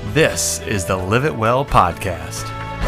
This is the Live It Well podcast.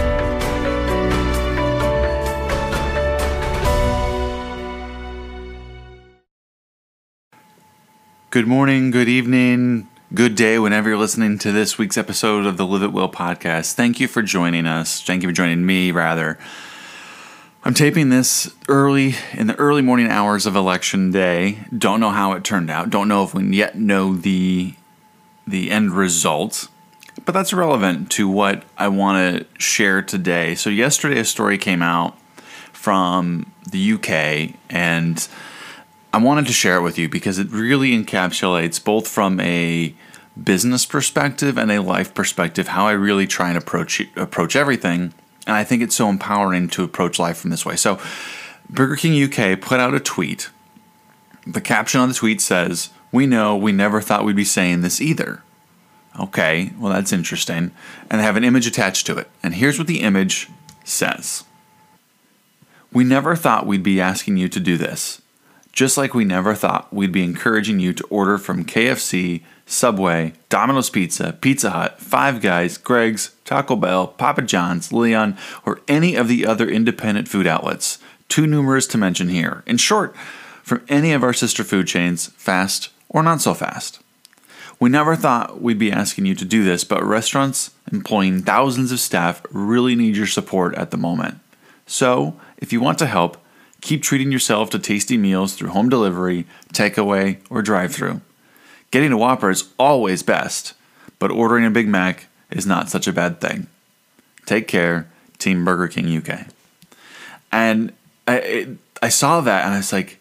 Good morning, good evening, good day, whenever you're listening to this week's episode of the Live It Well podcast. Thank you for joining us. Thank you for joining me, rather. I'm taping this early in the early morning hours of election day. Don't know how it turned out. Don't know if we yet know the end result. But that's irrelevant to what I want to share today. So yesterday a story came out from the UK, and I wanted to share it with you because it really encapsulates, both from a business perspective and a life perspective, how I really try and approach everything. And I think it's so empowering to approach life from this way. So Burger King UK put out a tweet. The caption on the tweet says, "We know we never thought we'd be saying this either." Okay, well that's interesting. And they have an image attached to it. And here's what the image says. "We never thought we'd be asking you to do this. Just like we never thought we'd be encouraging you to order from KFC, Subway, Domino's Pizza, Pizza Hut, Five Guys, Greg's, Taco Bell, Papa John's, Leon, or any of the other independent food outlets, too numerous to mention here. In short, from any of our sister food chains, fast or not so fast. We never thought we'd be asking you to do this, but restaurants employing thousands of staff really need your support at the moment. So, if you want to help, keep treating yourself to tasty meals through home delivery, takeaway, or drive-thru. Getting a Whopper is always best, but ordering a Big Mac is not such a bad thing. Take care, Team Burger King UK." And I saw that and I was like,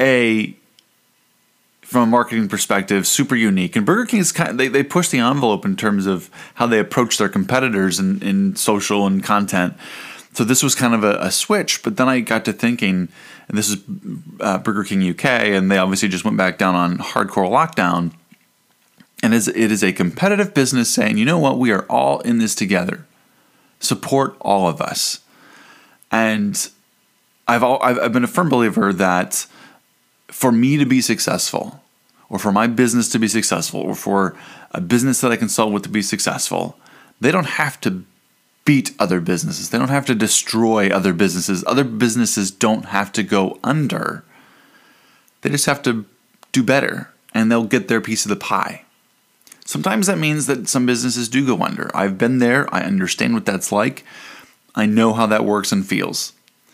from a marketing perspective, super unique. And Burger King is they push the envelope in terms of how they approach their competitors in social and content. So this was kind of a switch. But then I got to thinking, and this is Burger King UK, and they obviously just went back down on hardcore lockdown. And it is a competitive business saying, you know what, we are all in this together. Support all of us. And I've been a firm believer that for me to be successful, or for my business to be successful, or for a business that I consult with to be successful, they don't have to beat other businesses. They don't have to destroy other businesses. Other businesses don't have to go under. They just have to do better, and they'll get their piece of the pie. Sometimes that means that some businesses do go under. I've been there. I understand what that's like. I know how that works and feels.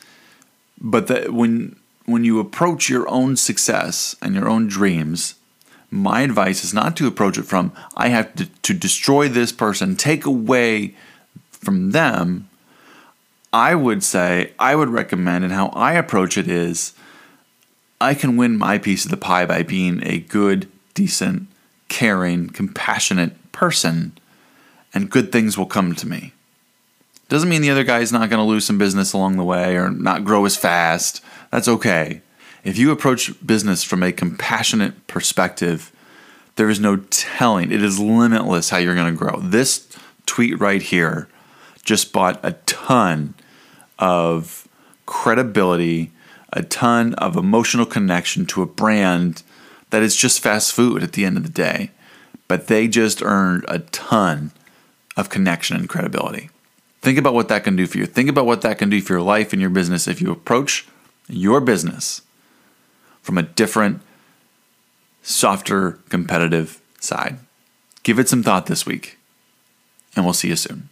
But when you approach your own success and your own dreams, my advice is not to approach it from, I have to destroy this person, take away from them. I would recommend, and how I approach it is, I can win my piece of the pie by being a good, decent, caring, compassionate person, and good things will come to me. Doesn't mean the other guy's not going to lose some business along the way or not grow as fast. That's okay. If you approach business from a compassionate perspective, there is no telling. It is limitless how you're going to grow. This tweet right here just bought a ton of credibility, a ton of emotional connection to a brand that is just fast food at the end of the day. But they just earned a ton of connection and credibility. Think about what that can do for you. Think about what that can do for your life and your business if you approach your business from a different, softer, competitive side. Give it some thought this week, and we'll see you soon.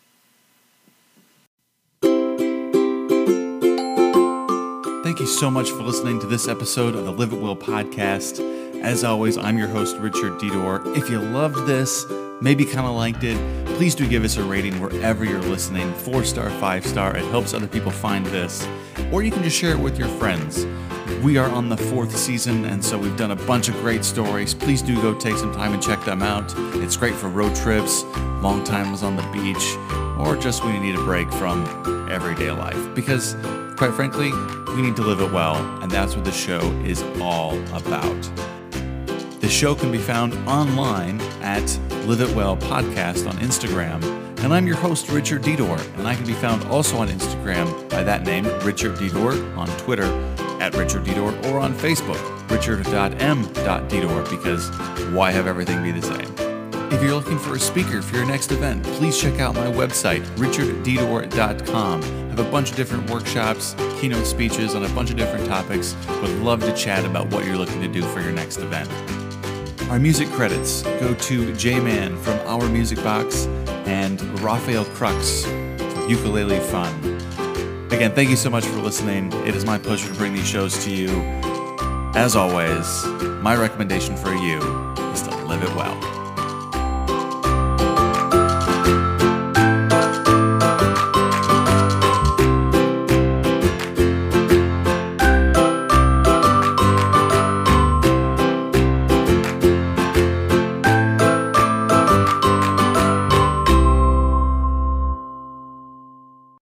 Thank you so much for listening to this episode of the Live It Well podcast. As always, I'm your host, Richard Didor. If you loved this, maybe kind of liked it, please do give us a rating wherever you're listening. 4-star, 5-star. It helps other people find this. Or you can just share it with your friends. We are on the 4th season, and so we've done a bunch of great stories. Please do go take some time and check them out. It's great for road trips, long times on the beach, or just when you need a break from everyday life. Because, quite frankly, we need to live it well, and that's what the show is all about. The show can be found online at Live It Well Podcast on Instagram. And I'm your host, Richard Didor, and I can be found also on Instagram by that name, Richard Didor, on Twitter at Richard Didor, or on Facebook, richard.m.didor, because why have everything be the same? If you're looking for a speaker for your next event, please check out my website, richarddedor.com. I have a bunch of different workshops, keynote speeches on a bunch of different topics. Would love to chat about what you're looking to do for your next event. Our music credits go to J-Man from Our Music Box and Raphael Crux for Ukulele Fun. Again, thank you so much for listening. It is my pleasure to bring these shows to you. As always, my recommendation for you is to live it well.